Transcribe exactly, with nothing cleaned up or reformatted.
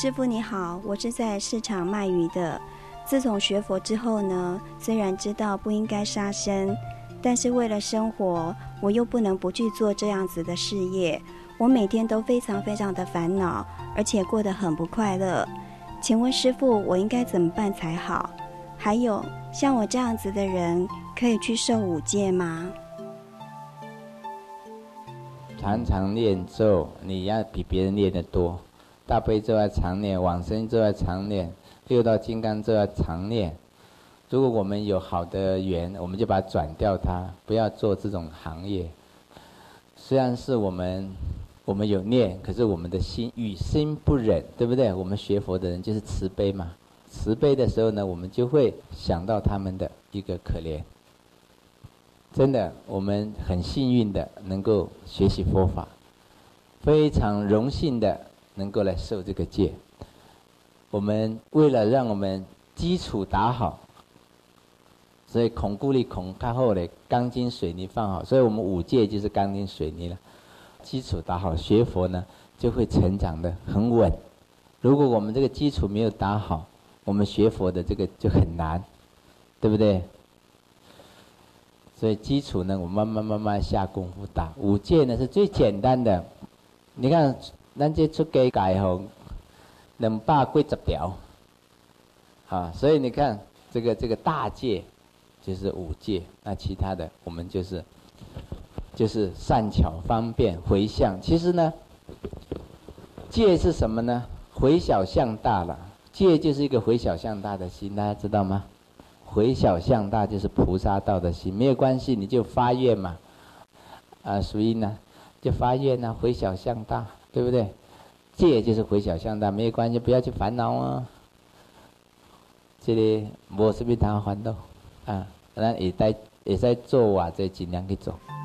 师父你好，我是在市场卖鱼的。自从学佛之后呢，虽然知道不应该杀生，但是为了生活，我又不能不去做这样子的事业。我每天都非常非常的烦恼，而且过得很不快乐。请问师父，我应该怎么办才好？还有，像我这样子的人，可以去受五戒吗？ 常常念咒，你要比别人念得多。大悲咒要常念，往生咒要常念，六道金刚咒要常念。如果我们有好的缘，我们就把它转掉它，不要做这种行业。虽然是我们我们有念，可是我们的心与心不忍，对不对？我们学佛的人就是慈悲嘛，慈悲的时候呢，我们就会想到他们的一个可怜。真的，我们很幸运的能够学习佛法，非常荣幸的能够来受这个戒。我们为了让我们基础打好，所以孔固力孔开后的钢筋水泥放好，所以我们五戒就是钢筋水泥了。基础打好，学佛呢就会成长的很稳。如果我们这个基础没有打好，我们学佛的这个就很难，对不对？所以基础呢，我慢慢慢慢下功夫打。五戒呢是最简单的。你看，咱这出家戒吼，两百几十条，啊，所以你看这个这个大戒就是五戒，那其他的我们就是就是善巧方便回向。其实呢，戒是什么呢？回小向大了。戒就是一个回小向大的心，大家知道吗？回小向大就是菩萨道的心，没有关系，你就发愿嘛，啊，属于呢就发愿啊，回小向大，对不对？戒就是回小向大，没有关系，不要去烦恼啊。这里无什么通烦恼啊，咱会使会使做话，就尽量去做。